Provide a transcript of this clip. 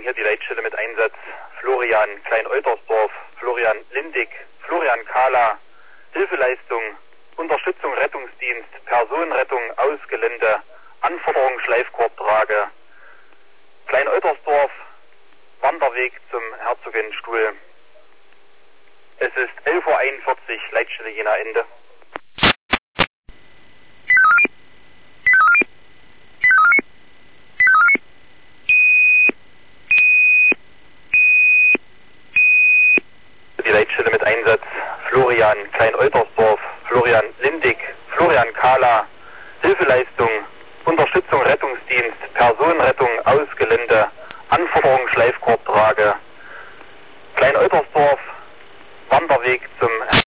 hier die Leitstelle mit Einsatz Florian Klein-Eutersdorf, Florian Lindig, Florian Kahler, Hilfeleistung, Unterstützung Rettungsdienst, Personenrettung aus Gelände, Anforderung Schleifkorbtrage, Klein-Eutersdorf, Wanderweg zum Herzogenstuhl. Es ist 11:41 Uhr, Leitstelle Jena Ende. Die Leitstelle mit Einsatz Florian Klein-Eutersdorf, Florian Lindig, Florian Kahler, Hilfeleistung, Unterstützung Rettungsdienst, Personenrettung aus Gelände, Anforderung Schleifkorbtrage, Klein-Eutersdorf, Wanderweg zum